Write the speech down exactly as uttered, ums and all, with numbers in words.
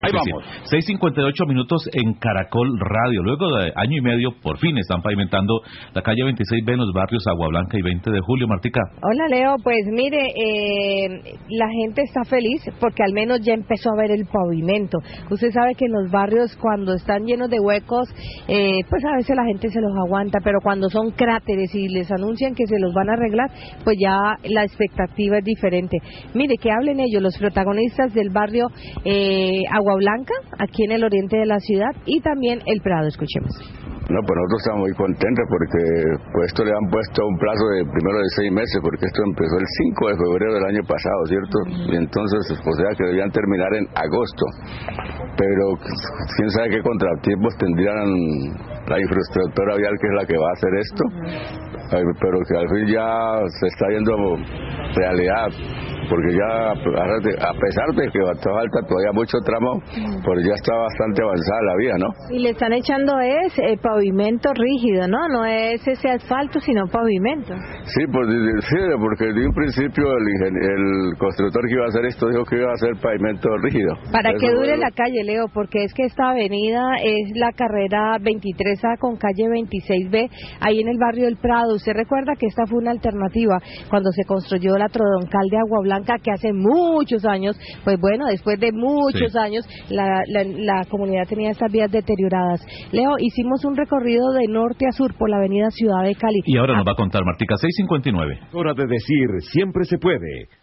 Ahí vamos. seis cincuenta y ocho minutos en Caracol Radio. Luego de año y medio, por fin están pavimentando la calle veintiséis B en los barrios Agua Blanca y veinte de julio. Martica. Hola, Leo. Pues mire, eh, la gente está feliz porque al menos ya empezó a ver el pavimento. Usted sabe que en los barrios, cuando están llenos de huecos, eh, pues a veces la gente se los aguanta, pero cuando son cráteres y les anuncian que se los van a arreglar, pues ya la expectativa es diferente. Mire, que hablen ellos, los protagonistas del barrio eh, Agua Blanca, aquí en el oriente de la ciudad, y también El Prado. Escuchemos. No, pues nosotros estamos muy contentos porque pues esto le han puesto un plazo de primero de seis meses, porque esto empezó el cinco de febrero del año pasado, ¿cierto? Y entonces, o sea que debían terminar en agosto, pero quién sabe qué contratiempos tendrían la infraestructura vial, que es la que va a hacer esto, pero que al fin ya se está viendo realidad, porque ya a pesar de que falta todavía mucho tramo, pues ya está bastante avanzada la vía, ¿no? Y le están echando es eh, pavimento rígido, ¿no? No es ese asfalto, sino pavimento. Sí, pues sí, porque de un principio el, ingen- el constructor que iba a hacer esto dijo que iba a hacer pavimento rígido. Para Eso que dure fue... la calle, Leo, porque es que esta avenida es la carrera veintitrés A con calle veintiséis B, ahí en el barrio del Prado. Usted recuerda que esta fue una alternativa cuando se construyó la troncal de Agua Blanca, que hace muchos años, pues bueno, después de muchos sí. años, la, la, la comunidad tenía estas vías deterioradas. Leo, hicimos un recorrido de norte a sur por la avenida Ciudad de Cali. Y ahora nos va a contar Martica. Seis cincuenta y nueve. Hora de decir siempre se puede.